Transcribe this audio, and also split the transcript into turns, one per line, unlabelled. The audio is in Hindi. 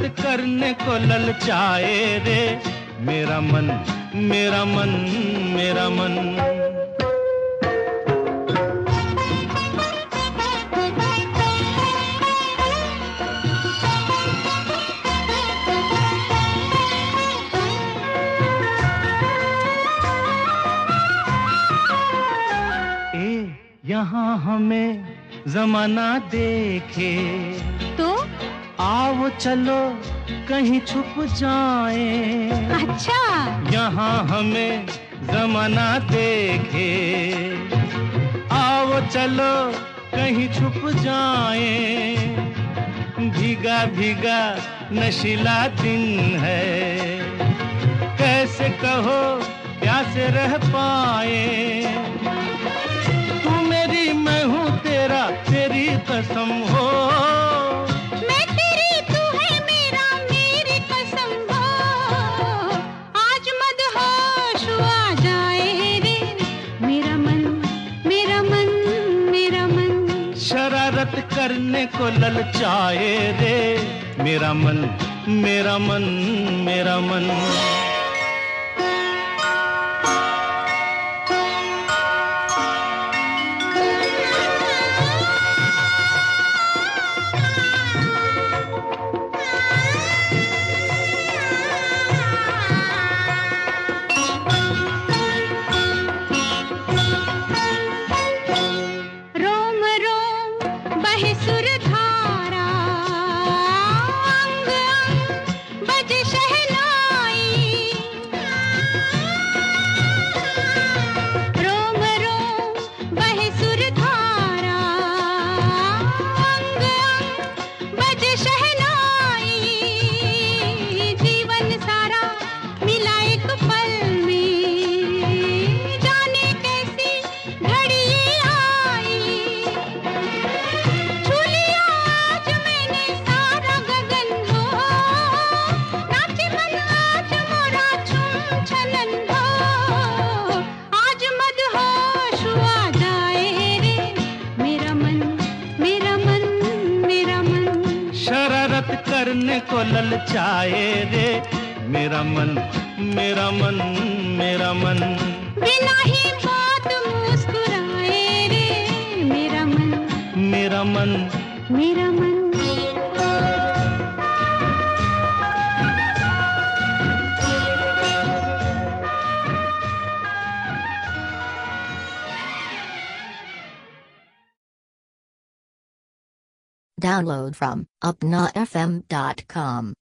करने को ललचाए रे मेरा मन, मेरा मन, मेरा मन। यहाँ हमें जमाना देखे
तो
आओ चलो कहीं छुप जाएं।
अच्छा,
यहाँ हमें जमाना देखे आओ चलो कहीं छुप जाएं। भीगा भीगा नशीला दिन है, कैसे कहो प्यासे रह पाए। तेरी कसम हो,
मैं तेरी तू है मेरा, मेरी कसम हो। आज मदहोश आ जाए रे मेरा मन, मेरा मन, मेरा मन।
शरारत करने को ललचाए रे मेरा मन, मेरा मन, मेरा मन। करने को ललचाए रे मेरा मन, मेरा मन, मेरा मन।
बिना ही बात मुस्कुराए रे मेरा मन,
मेरा मन,
मेरा मन।
Download from upnafm.com.